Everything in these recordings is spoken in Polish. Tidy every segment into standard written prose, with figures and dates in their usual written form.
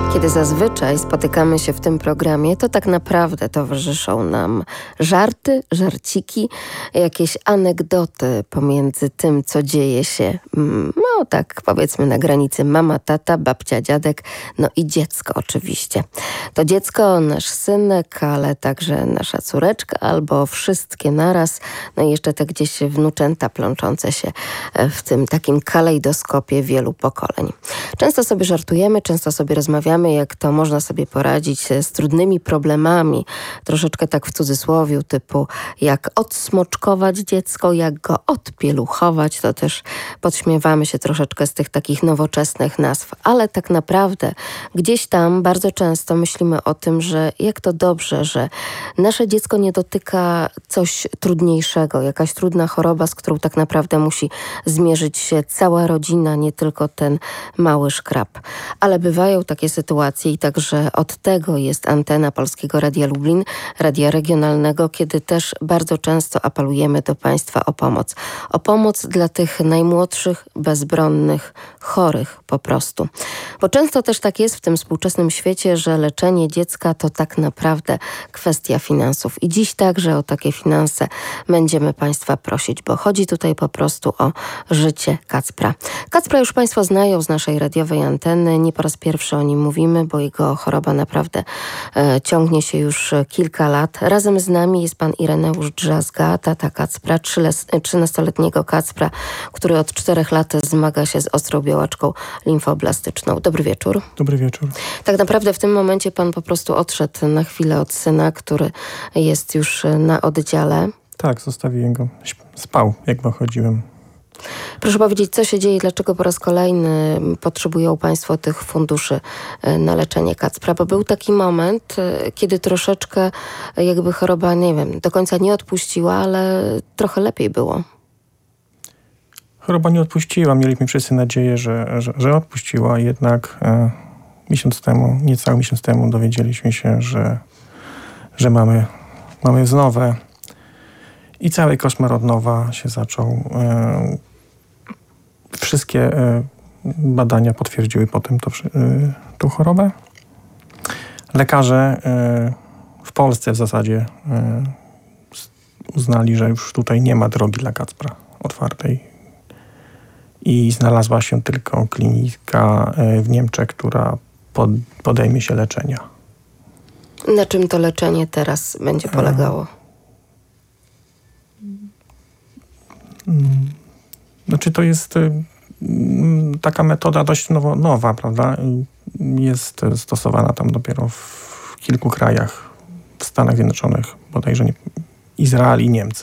Kiedy zazwyczaj spotykamy się w tym programie, to tak naprawdę towarzyszą nam żarty, żarciki, jakieś anegdoty pomiędzy tym, co dzieje się, no tak powiedzmy na granicy mama, tata, babcia, dziadek, no i dziecko oczywiście. To dziecko, nasz synek, ale także nasza córeczka albo wszystkie naraz, no i jeszcze te gdzieś wnuczęta plączące się w tym takim kalejdoskopie wielu pokoleń. Często sobie żartujemy, często sobie rozmawiamy, jak to można sobie poradzić z trudnymi problemami, troszeczkę tak w cudzysłowiu, typu jak odsmoczkować dziecko, jak go odpieluchować, to też podśmiewamy się troszeczkę z tych takich nowoczesnych nazw, ale tak naprawdę gdzieś tam bardzo często myślimy o tym, że jak to dobrze, że nasze dziecko nie dotyka coś trudniejszego, jakaś trudna choroba, z którą tak naprawdę musi zmierzyć się cała rodzina, nie tylko ten mały szkrab. Ale bywają takie sytuacje i także od tego jest antena Polskiego Radia Lublin, radia regionalnego, kiedy też bardzo często apelujemy do Państwa o pomoc. O pomoc dla tych najmłodszych, bezbronnych, chorych po prostu. Bo często też tak jest w tym współczesnym świecie, że leczenie dziecka to tak naprawdę kwestia finansów. I dziś także o takie finanse będziemy Państwa prosić, bo chodzi tutaj po prostu o życie Kacpra. Kacpra już Państwo znają z naszej radiowej anteny, nie po raz pierwszy o nim mówimy, bo jego choroba naprawdę ciągnie się już kilka lat. Razem z nami jest pan Ireneusz Drzazga, tata Kacpra, 13-letniego Kacpra, który od 4 lat zmaga się z ostrą białaczką limfoblastyczną. Dobry wieczór. Dobry wieczór. Tak naprawdę w tym momencie pan po prostu odszedł na chwilę od syna, który jest już na oddziale. Tak, zostawiłem go. Spał, jak wychodziłem. Proszę powiedzieć, co się dzieje, dlaczego po raz kolejny potrzebują Państwo tych funduszy na leczenie Kacpra? Bo był taki moment, kiedy troszeczkę jakby choroba, nie wiem, do końca nie odpuściła, ale trochę lepiej było. Choroba nie odpuściła. Mieliśmy wszyscy nadzieję, że odpuściła. Jednak niecały miesiąc temu dowiedzieliśmy się, że mamy wznowę. I cały koszmar od nowa się zaczął. Wszystkie badania potwierdziły potem tą chorobę. Lekarze w Polsce w zasadzie uznali, że już tutaj nie ma drogi dla Kacpra otwartej. I znalazła się tylko klinika w Niemczech, która podejmie się leczenia. Na czym to leczenie teraz będzie polegało? Znaczy to jest taka metoda dość nowa, prawda? Jest stosowana tam dopiero w kilku krajach, w Stanach Zjednoczonych, bodajże Izrael i Niemcy.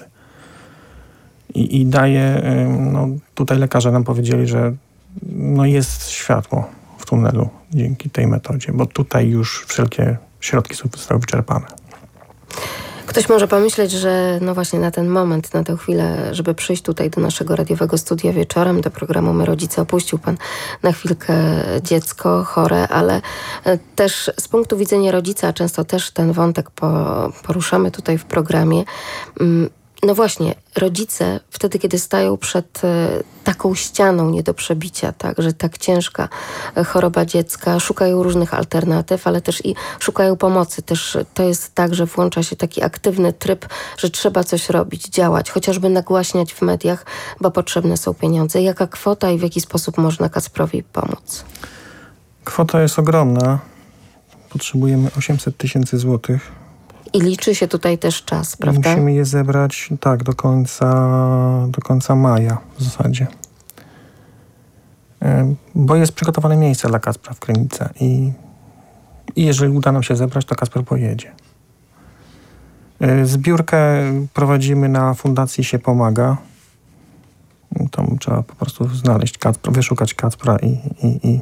I daje, tutaj lekarze nam powiedzieli, że jest światło w tunelu dzięki tej metodzie, bo tutaj już wszelkie środki zostały wyczerpane. Ktoś może pomyśleć, że no właśnie na ten moment, na tę chwilę, żeby przyjść tutaj do naszego radiowego studia wieczorem, do programu My Rodzice, opuścił pan na chwilkę dziecko chore, ale też z punktu widzenia rodzica, często też ten wątek poruszamy tutaj w programie. No właśnie, rodzice wtedy, kiedy stają przed taką ścianą nie do przebicia, tak, że tak ciężka choroba dziecka, szukają różnych alternatyw, ale też i szukają pomocy. Też to jest tak, że włącza się taki aktywny tryb, że trzeba coś robić, działać, chociażby nagłaśniać w mediach, bo potrzebne są pieniądze. Jaka kwota i w jaki sposób można Kacprowi pomóc? Kwota jest ogromna. Potrzebujemy 800 000 złotych. I liczy się tutaj też czas, prawda? Musimy je zebrać, tak, do końca maja w zasadzie. Bo jest przygotowane miejsce dla Kacpra w klinice i jeżeli uda nam się zebrać, to Kacper pojedzie. Zbiórkę prowadzimy na Fundacji Się Pomaga. Tam trzeba po prostu znaleźć Kacpra, wyszukać Kacpra i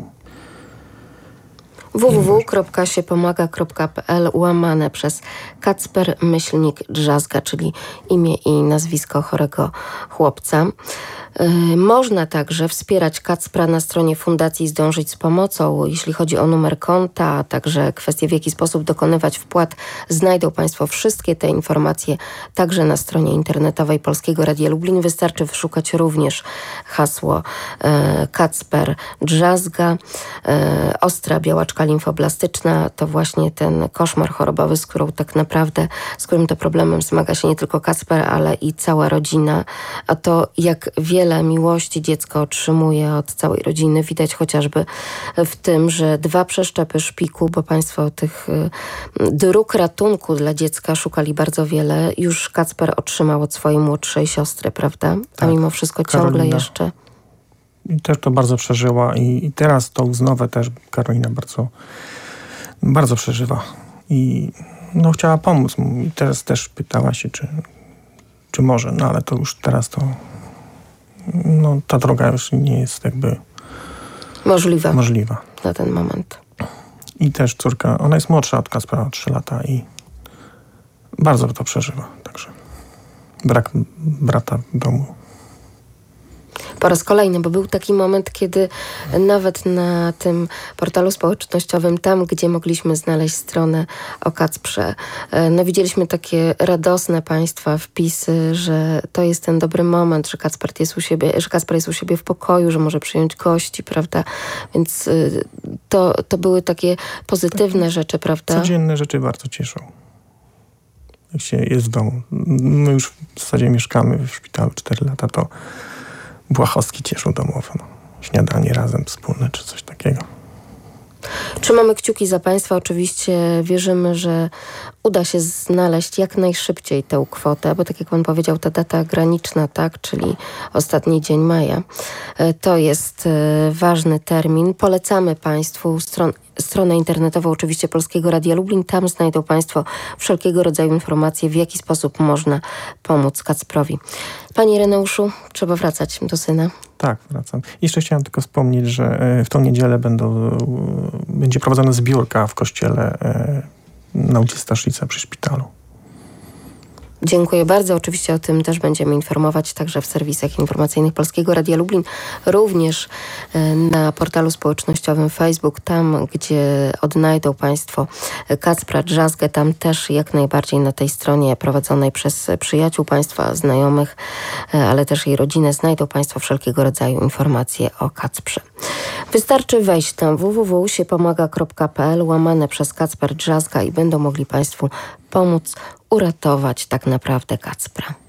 www.siepomaga.pl / Kacper-Drzazga, czyli imię i nazwisko chorego chłopca. Można także wspierać Kacpra na stronie Fundacji Zdążyć z Pomocą. Jeśli chodzi o numer konta, a także kwestie, w jaki sposób dokonywać wpłat, znajdą Państwo wszystkie te informacje także na stronie internetowej Polskiego Radia Lublin. Wystarczy wyszukać również hasło Kacper Drzazga, ostra białaczka komórka limfoblastyczna to właśnie ten koszmar chorobowy, z którym to problemem zmaga się nie tylko Kacper, ale i cała rodzina. A to, jak wiele miłości dziecko otrzymuje od całej rodziny, widać chociażby w tym, że 2 przeszczepy szpiku, bo państwo tych dróg ratunku dla dziecka szukali bardzo wiele, już Kacper otrzymał od swojej młodszej siostry, prawda? Tak. A mimo wszystko Karolina ciągle jeszcze... I też to bardzo przeżyła i teraz tą znowę też Karolina bardzo, bardzo przeżywa. I chciała pomóc mu. I teraz też pytała się, czy może. No ale to już teraz ta droga już nie jest jakby możliwa na ten moment. I też córka, ona jest młodsza od Kacpera o 3 lata i bardzo to przeżywa. Także brak brata w domu. Po raz kolejny, bo był taki moment, kiedy nawet na tym portalu społecznościowym, tam gdzie mogliśmy znaleźć stronę o Kacprze, widzieliśmy takie radosne państwa wpisy, że to jest ten dobry moment, że Kacper jest u siebie w pokoju, że może przyjąć gości, prawda? Więc to były takie pozytywne rzeczy, prawda? Codzienne rzeczy bardzo cieszą. Jak się jest w domu. My już w zasadzie mieszkamy w szpitalu 4 lata, to błahostki cieszą domowe. Śniadanie razem wspólne, czy coś takiego. Trzymamy kciuki za państwa. Oczywiście wierzymy, że uda się znaleźć jak najszybciej tę kwotę, bo tak jak pan powiedział, ta data graniczna, tak, czyli ostatni dzień maja, to jest ważny termin. Polecamy państwu stronę internetową oczywiście Polskiego Radia Lublin. Tam znajdą państwo wszelkiego rodzaju informacje, w jaki sposób można pomóc Kacprowi. Panie Ireneuszu, trzeba wracać do syna. Tak, wracam. Jeszcze chciałem tylko wspomnieć, że w tą niedzielę będzie prowadzona zbiórka w kościele na ulicy Staszica przy szpitalu. Dziękuję bardzo. Oczywiście o tym też będziemy informować także w serwisach informacyjnych Polskiego Radia Lublin. Również na portalu społecznościowym Facebook, tam gdzie odnajdą państwo Kacpra Drzazgę, tam też jak najbardziej na tej stronie prowadzonej przez przyjaciół państwa, znajomych, ale też jej rodzinę znajdą państwo wszelkiego rodzaju informacje o Kacprze. Wystarczy wejść tam www.siepomaga.pl / Kacper Drzazga i będą mogli państwu pomóc uratować tak naprawdę Kacpra.